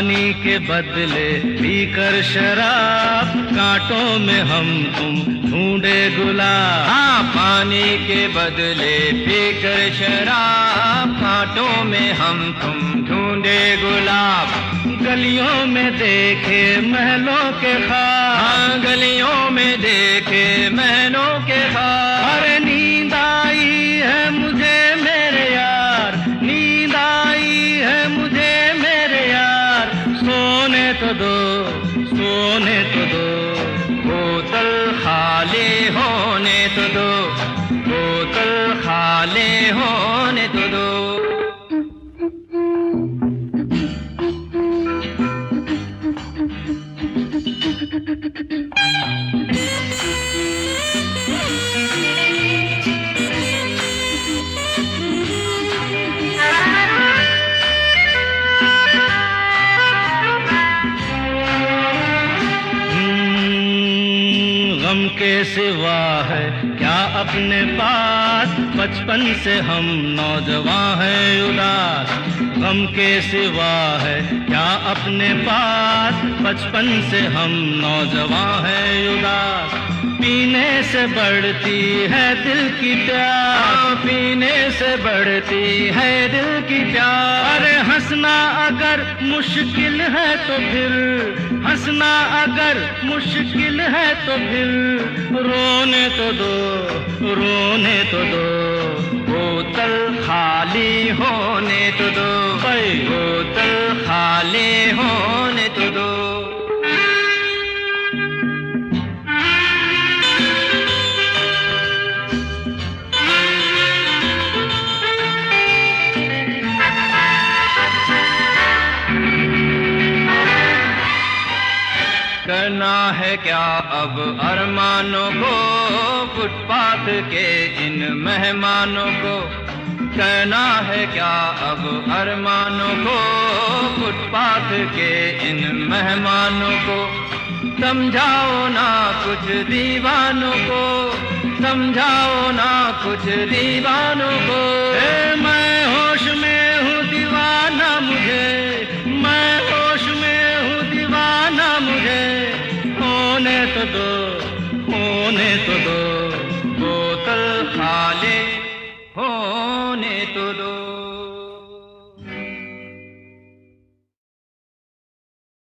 पानी के बदले पीकर शराब, कांटों में हम तुम ढूंढे गुलाब। हाँ, पानी के बदले पीकर शराब, कांटों में हम तुम ढूंढे गुलाब। गलियों में देखे महलों के ख्वाब, हाँ, गलियों में देखे महलों के ख्वाब। अरे नींद आई है मुझे मेरे यार, नींद आई है मुझे मेरे यार। सोने तो दो, सोने तो दो, बोतल खाली होने तो दो, बोतल खाली होने तो दो। गम के सिवा है क्या अपने पास, बचपन से हम नौजवान हैं उदास। गम के सिवा है क्या अपने पास, बचपन से हम नौजवान हैं उदास। पीने से बढ़ती है दिल की प्यास, पीने से बढ़ती है दिल की प्यास। अरे हंसना अगर मुश्किल है तो फिर, हंसना अगर मुश्किल है तो फिर, रोने तो दो, रोने तो दो, बोतल खाली होने तो दो, बोतल खाली होने तो दो। करना है क्या अब अरमानों को, फुटपाथ के इन मेहमानों को। करना है क्या अब अरमानों को, फुटपाथ के इन मेहमानों को। समझाओ ना कुछ दीवानों को, समझाओ ना कुछ दीवानों को। मैं होश में हूँ दीवाना मुझे, मैं होश में हूँ दीवाना मुझे। होने तो दो, होने तो दो, बोतल खाली हो